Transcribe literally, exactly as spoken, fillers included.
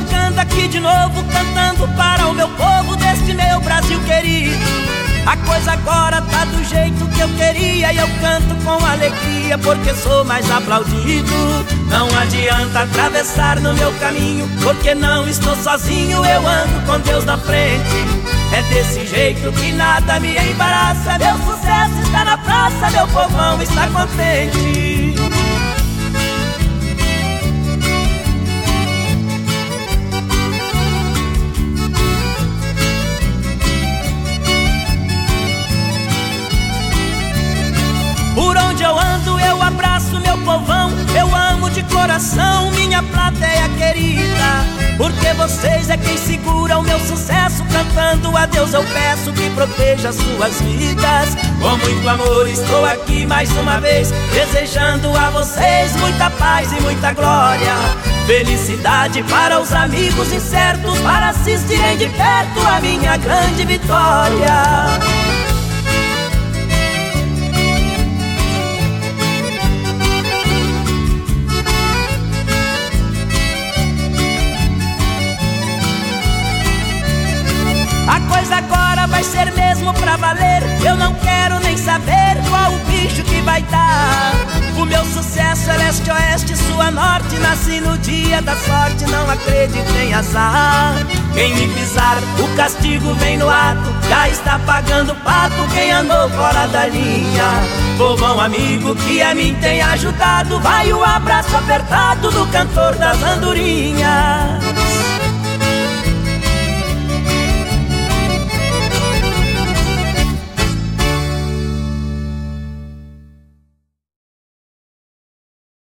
chegando aqui de novo, cantando para o meu povo deste meu Brasil querido. A coisa agora tá do jeito que eu queria e eu canto com alegria porque sou mais aplaudido. Não adianta atravessar no meu caminho porque não estou sozinho, eu ando com Deus na frente. É desse jeito que nada me embaraça, meu sucesso está na praça, meu povão está contente. Por onde eu ando eu abraço meu povão, eu amo de coração minha plateia querida. Porque vocês é quem segura o meu sucesso, cantando a Deus eu peço que proteja as suas vidas. Com muito amor estou aqui mais uma vez, desejando a vocês muita paz e muita glória. Felicidade para os amigos incertos, para assistirem de perto a minha grande vitória. A coisa agora vai ser mesmo pra valer, eu não quero nem saber qual o bicho que vai dar. O meu sucesso é leste, oeste, sul, norte, nasci no dia da sorte, não acredito em azar. Quem me pisar, o castigo vem no ato, já está pagando pato quem andou fora da linha. Povão amigo que a mim tem ajudado, vai o abraço apertado do cantor das andorinhas.